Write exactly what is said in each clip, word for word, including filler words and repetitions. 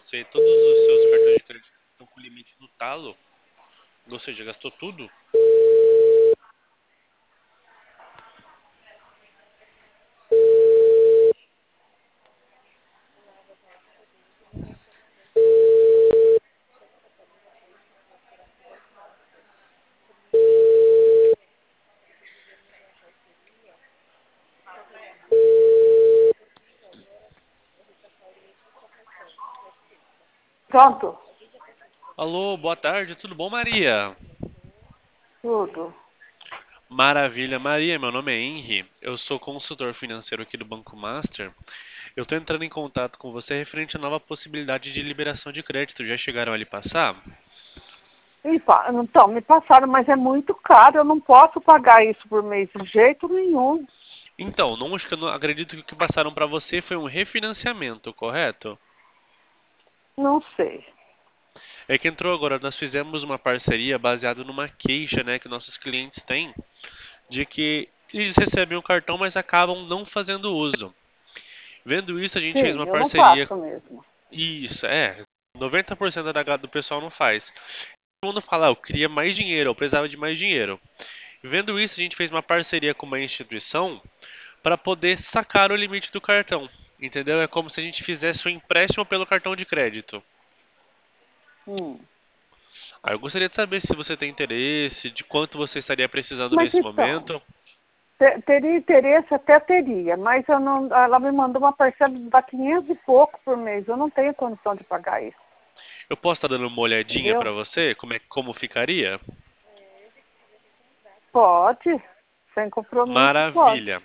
você, todos os seus cartões de crédito estão com limite no talo, ou seja, gastou tudo. Pronto, Alô, boa tarde, tudo bom, Maria? tudo. Maravilha, Maria, meu nome é Henry, eu sou consultor financeiro aqui do Banco Master. Eu estou entrando em contato com você referente à nova possibilidade de liberação de crédito. Já chegaram a lhe passar? E pa- Então, me passaram, mas é muito caro, eu não posso pagar isso por mês de jeito nenhum. Então, não acho que eu não acredito que o que passaram para você foi um refinanciamento, correto? Não sei. É que entrou agora, nós fizemos uma parceria baseada numa queixa, né, que nossos clientes têm, de que eles recebem o cartão, mas acabam não fazendo uso. Vendo isso, a gente fez Sim, uma eu não parceria. faço mesmo. Isso, é. noventa por cento da, do pessoal não faz. Todo mundo fala, ah, eu queria mais dinheiro, eu precisava de mais dinheiro. Vendo isso, a gente fez uma parceria com uma instituição para poder sacar o limite do cartão. Entendeu? É como se a gente fizesse um empréstimo pelo cartão de crédito. Hum. Aí eu gostaria de saber se você tem interesse, de quanto você estaria precisando Mas nesse então, momento. te- teria interesse, até teria, mas eu não, ela me mandou uma parcela de dar quinhentos e pouco por mês. Eu não tenho condição de pagar isso, Eu posso estar dando uma olhadinha entendeu? para você, como é como ficaria? Pode, sem compromisso, pode. Maravilha.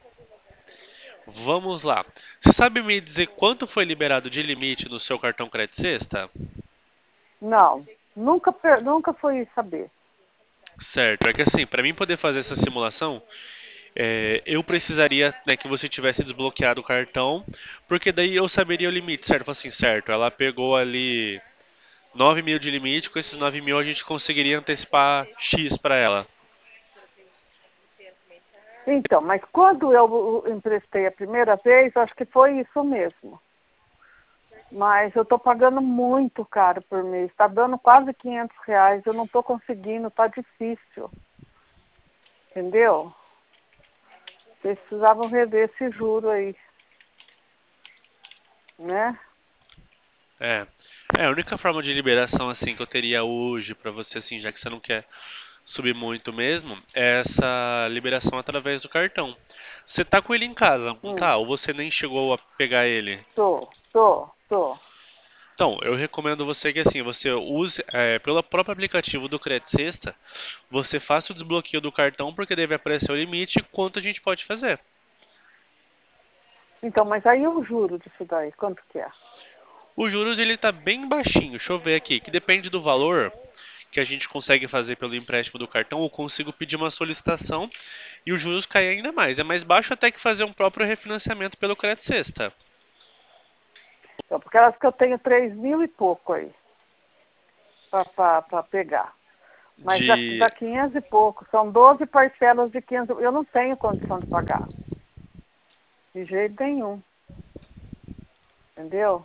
Vamos lá. Você sabe me dizer quanto foi liberado de limite no seu cartão Crédito Sexta? Não, nunca, per- nunca fui saber. Certo, é que assim, para mim poder fazer essa simulação, é, eu precisaria, né, que você tivesse desbloqueado o cartão, porque daí eu saberia o limite, certo? Fala assim, certo, ela pegou ali nove mil de limite, com esses nove mil a gente conseguiria antecipar X para ela. Então, mas quando eu emprestei a primeira vez, acho que foi isso mesmo. Mas eu estou pagando muito caro por mês. Está dando quase quinhentos reais. Eu não estou conseguindo, está difícil. Entendeu? Vocês precisavam rever esse juro aí, né? É. É, a única forma de liberação assim que eu teria hoje pra você assim, já que você não quer subir muito mesmo, é essa liberação através do cartão. Você tá com ele em casa, não Hum, tá? Ou você nem chegou a pegar ele? tô, tô, tô. Então, eu recomendo você que assim, você use é, pelo próprio aplicativo do Credit Sexta, você faça o desbloqueio do cartão porque deve aparecer o limite e quanto a gente pode fazer. Então, mas aí eu juro disso daí. Quanto que é? Os juros ele tá bem baixinho, deixa eu ver aqui, que depende do valor que a gente consegue fazer pelo empréstimo do cartão, eu consigo pedir uma solicitação e os juros caem ainda mais. É mais baixo até que fazer um próprio refinanciamento pelo Credit Sexta. Então, porque elas que eu tenho três mil e pouco aí para pegar. Mas dá, De. dá quinhentos e pouco. São doze parcelas de quinhentos. Eu não tenho condição de pagar. De jeito nenhum. Entendeu?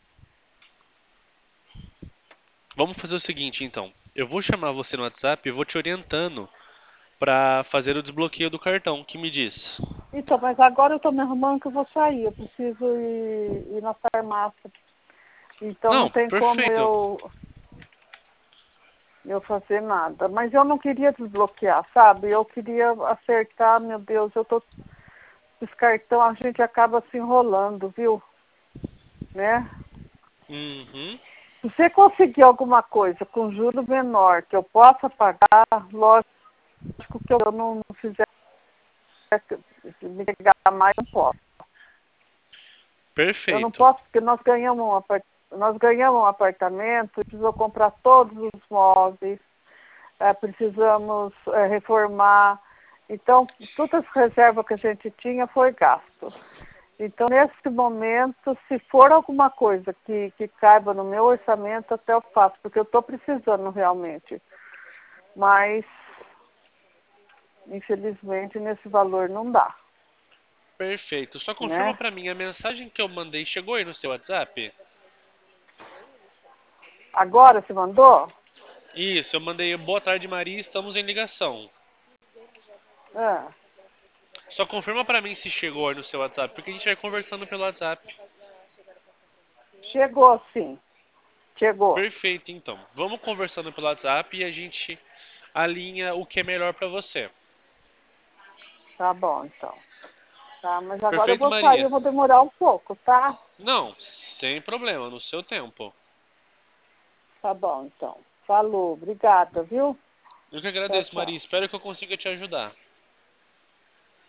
Vamos fazer o seguinte então. Eu vou chamar você no WhatsApp e vou te orientando para fazer o desbloqueio do cartão. Que me diz? Então, mas agora eu estou me arrumando que eu vou sair. Eu preciso ir, ir na farmácia. Então não Não, tem como perfeito. eu, eu fazer nada. Mas eu não queria desbloquear, sabe? Eu queria acertar, meu Deus, eu tô. Esse cartão a gente acaba se enrolando, viu? Né? Uhum. Se você conseguir alguma coisa com juro menor que eu possa pagar, lógico que eu não, não fizer me pegar mais, não posso. Eu não Perfeito. posso, porque nós ganhamos um apart... nós ganhamos um apartamento, precisou comprar todos os móveis, eh, precisamos eh, reformar. Então, todas as reservas que a gente tinha foi gasto. Então, nesse momento, se for alguma coisa que, que caiba no meu orçamento, até eu faço, porque eu estou precisando realmente. Mas, infelizmente, nesse valor não dá, Perfeito. Só confirma né? para mim, a mensagem que eu mandei chegou aí no seu WhatsApp? Agora você mandou? Isso, eu mandei boa tarde, Maria, estamos em ligação. Ah, Só confirma pra mim se chegou aí no seu WhatsApp, porque a gente vai conversando pelo WhatsApp. chegou sim. Chegou. Perfeito, então. Vamos conversando pelo WhatsApp e a gente alinha o que é melhor pra você. Tá bom, então. Tá, mas agora eu Perfeito, vou sair, Maria? eu vou demorar um pouco, tá? Não, sem problema, no seu tempo. Tá bom, então. Falou, obrigada, viu? Eu que Tchau, agradeço, Maria. tchau. Espero que eu consiga te ajudar.